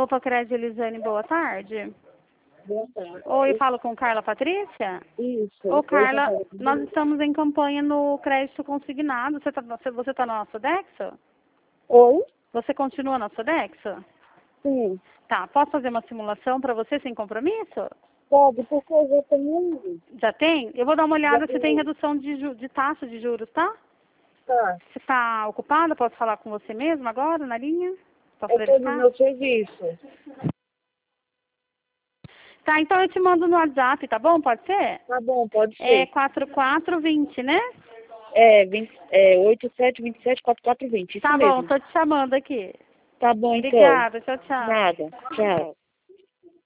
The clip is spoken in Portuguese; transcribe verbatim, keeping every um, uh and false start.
Fotocred Elisane, boa tarde. Boa tarde. Oi, falo com Carla Patrícia? Isso. Ô, Carla, nós estamos em campanha no crédito consignado. Você está você, você tá no Sodexo? Oi? Você continua no Sodexo? Sim. Tá, posso fazer uma simulação para você sem compromisso? Pode, porque eu já tenho um. Já tem? Eu vou dar uma olhada Já se tem tenho. redução de, ju de taxa de juros, tá? Tá. Você está ocupada? Posso falar com você mesmo agora, na linha? Posso Eu estou no verificar? meu serviço. Tá, então eu te mando no WhatsApp, tá bom? Pode ser? Tá bom, pode É ser. quatro quatro dois zero, né? É, vinte, é oito sete dois sete quatro quatro dois zero. Isso Tá bom, mesmo. tô te chamando aqui. Tá bom, então. Obrigada, tchau, tchau. Nada. Tchau.